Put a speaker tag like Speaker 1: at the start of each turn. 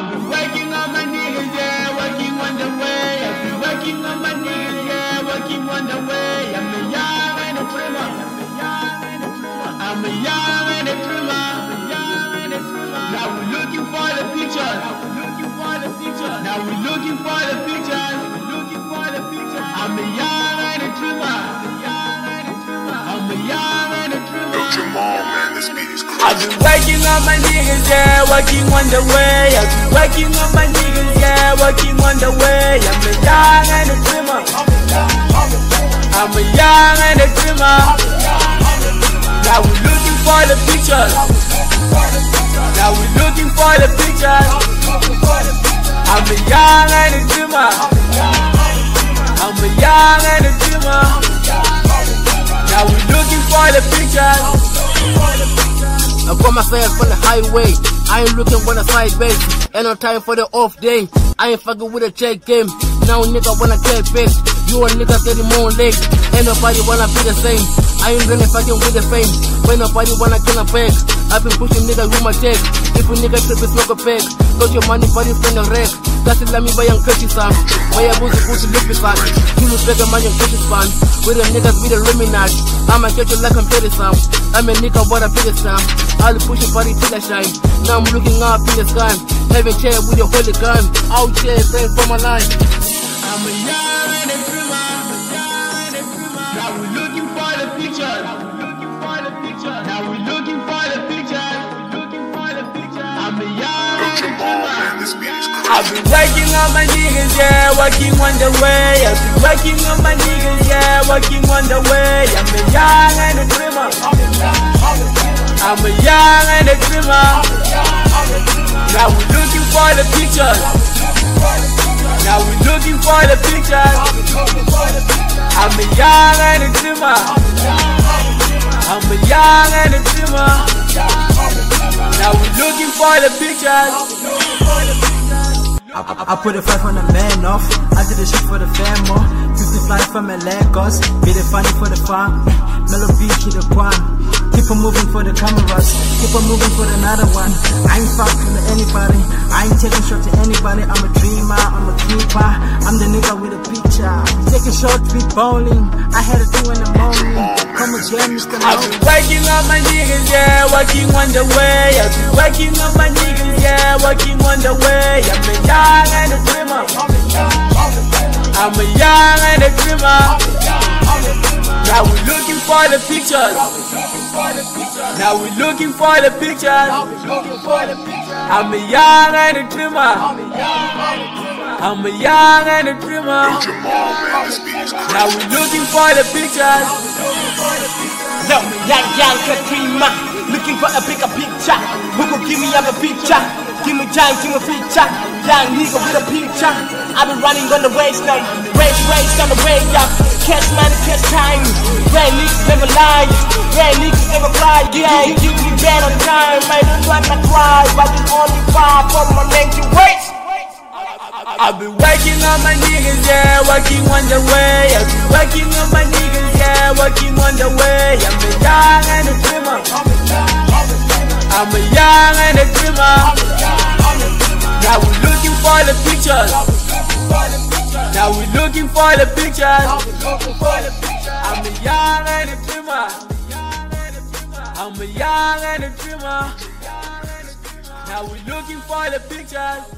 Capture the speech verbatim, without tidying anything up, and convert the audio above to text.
Speaker 1: I've been working on my niggas, yeah, working on the way. I've been working on my niggas, yeah, working on the way. I'm a young and a dreamer. I'm a young and a dreamer. Now we're looking for the pictures. Now we're looking for the pictures. I'm a young and a dreamer. I'm a young and a dreamer.
Speaker 2: Yo, Jamal, man, this beat is crazy.
Speaker 1: I've been working on my niggas, yeah, working on the way. I've been working on my niggas, yeah, working on the way. I'm a young and a dreamer. I'm a young and a dreamer. Now we're looking for the pictures. Now we're looking for the pictures. I'm a young and a dreamer. I'm a young and a dreamer. Now we're looking for the pictures.
Speaker 3: I got myself on the highway. I ain't looking for the side base. Ain't no time for the off day. I ain't fucking with a check game. Now nigga wanna get paid. You a nigga getting more legs. Ain't nobody wanna be the same. I ain't really fucking with the fame. When nobody wanna kill a bag. I've been pushing nigga with my check. If a nigga trip is smoke a pack. Got your money body spend a wreck. That's it, let me buy young cushy son. Buy a boozy pussy lippy son. You look like a man young cushy son. With the niggas with the Illuminati. I'ma get you like I'm petty son. I'm a nigga what a biggest son. I'll push your body till I shine. Now I'm looking up in the sky. Having chair with your holy gun. Out here praying for my life.
Speaker 1: I'm a young and a dreamer. Now we're looking for the pictures. Now we're looking for the pictures. I'm a young
Speaker 2: Yo,
Speaker 1: and a
Speaker 2: Jamal,
Speaker 1: dreamer.
Speaker 2: man, this beat is crazy.
Speaker 1: I've been working on my niggas, yeah, working on the way. I've been working on my niggas, yeah, working on the way. I'm a young and a dreamer. I'm a young and a dreamer. Now we're looking for the pictures. Now we're looking for the pictures. I'm a young and a dreamer. I'm a young and a dreamer. Now we're looking for the pictures.
Speaker 4: I, I, I put a five on the man off. I did a shit for the fam more. fifty flies from my Lagos. Be the funny for the farm. Mellow beat, keep the quan. Keep on moving for the cameras. Keep on moving for another one. I ain't fucking to anybody. I ain't taking shots to anybody. I'm a dreamer, I'm a keeper. I'm the nigga with a picture. Taking shots with bowling. I had to do in the morning. Come again, Mister
Speaker 1: I've been working on my niggas, yeah, working on the way. I've been working on my niggas, yeah, working on the way. I'm a young and a dreamer. I'm a young and a dreamer. Now we're looking for the pictures. Now we're looking for the pictures. I'm a young and a dreamer. I'm a young and a dreamer.
Speaker 2: Yo, Jamal, man, this beat is crazy.
Speaker 1: Now we're looking for the pictures.
Speaker 5: Yo, young, young, dreamer. Looking for a bigger picture. Who could give me up a picture? Give me time, give me feature. Young nigga with a picture. I've been running on the race now. Race, race on the way up. Catch money, catch time. Red niggas never lie. Red niggas never fly. Yeah, you be bad on time. I look like I cry, but it's only far from my name to waste.
Speaker 1: I've been working on my niggas, yeah, working on the way. I've been working on my niggas, yeah, working on the way. I'm a young and a dreamer. I'm a young and a dreamer. Now we're looking for the pictures. Now we're looking for the pictures. I'm a young and a dreamer. I'm a young and a dreamer. Now we're looking for the pictures.